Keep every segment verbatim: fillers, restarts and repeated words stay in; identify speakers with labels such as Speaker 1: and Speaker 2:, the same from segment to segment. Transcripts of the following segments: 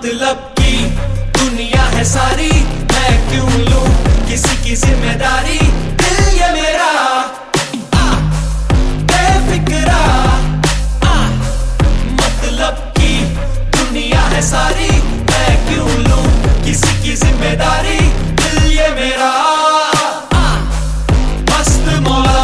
Speaker 1: मतलब की दुनिया है सारी, मैं क्यों लूं किसी की जिम्मेदारी। दिल ये मेरा बेफिक्रा, मतलब की दुनिया है सारी, मैं क्यों लूं किसी की जिम्मेदारी। दिल ये मेरा मस्त मौला।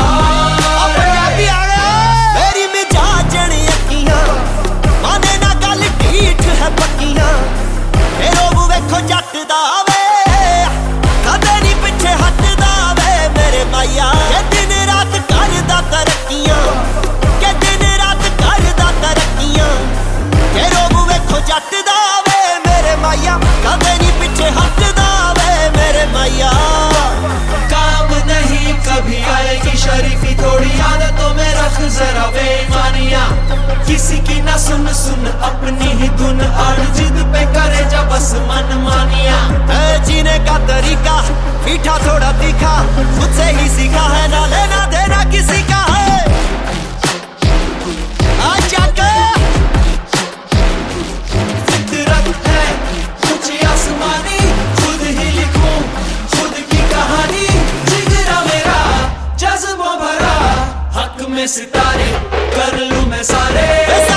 Speaker 2: मेरी मिजाजन अखियां माने ना गल ठीक है पक्कियां, लोग वेखो जट दा वे कदे नहीं पिछे हटदा वे मेरे माया। के दिन रात करदा तरक्कियां, के दिन रात करदा तरक्कियां, के लोग वेखो जट दा वे मेरे माया। कदे नहीं पिछे हटदा वे मेरे माया।
Speaker 1: काम नहीं कभी आएगी शरीफी, थोड़ी आदतों में रख जरा बेईमानियां। किसी की ना सुन सुन अपनी ही धुन, और जिद पे करे जा बस मन मानिया।
Speaker 2: जीने का तरीका मीठा थोड़ा तीखा, खुद से ही सीखा है, ना लेना देना किसी का है। आजा के
Speaker 1: फितरत है कुछ आसमानी, खुद ही लिखूं खुद की कहानी। जिगरा मेरा जज्बों भरा, हक में सितारे कर लूं मैं सारे।